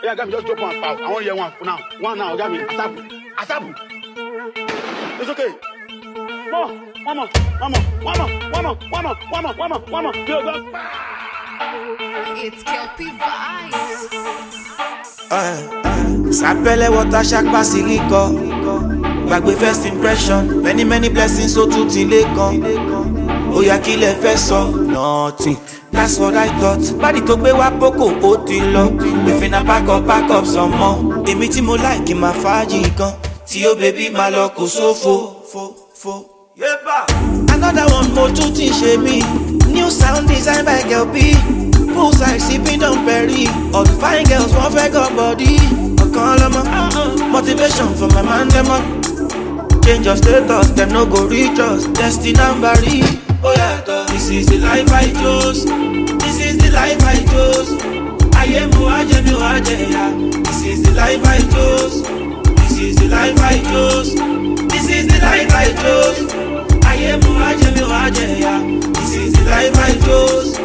Yeah, got me just drop one pow. I want to hear one for now. One now, got me. Asabu. It's okay. One more. It's Kelpie Vibes. Sapele water shack basilico. Gbàgbé first impression. Many blessings so too till they come. Oya kí lẹ fẹ́ sọ. Nothing. That's what I thought. Body tó gbé wá poko ó ti lọ. We finna pack up some more. Èmi tí mo like ma fàájì gan. Tí ó baby ma lọ kó sófo. Yeba. Another one mo tún ti ṣe mí. New sound designed by Kelpie. Poolside sipping Don Perry. All the fine girls want fake up body. Ọ̀kan lọ́mọ. Motivation for my man dem up. Change your status, them no go reach us. Destiny Nambari. Oh yeah, this is the life I chose. This is the life I chose. I am who I am, This is the life I chose. This is the life I chose. This is the life I chose. I am who I am, This is the life I chose.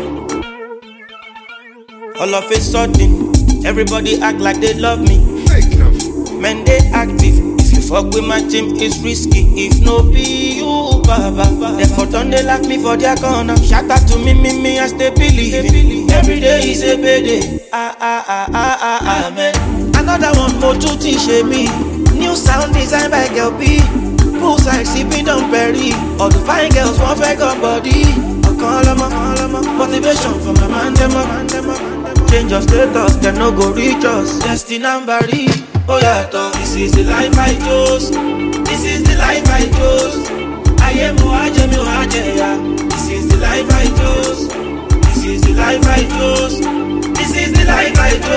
All of a sudden, everybody act like they love me. Men they active. If you fuck with my team, it's risky. If no be you, baba. Therefore don't they like me for their corner. Shout out to me, I stay believing. Every day is a bad day. Amen. Another one more to teach me. New sound designed by Kelpie. Poolside sipping Don Perry. All the fine girls want fake up body. Motivation for my man dem up. Change your status, them no go reach us. Destiny Nambari. Oh yeah, this is the life I chose. This is the life I chose. I am who I am, This is the life I chose. This is the life I chose. This is the life I chose.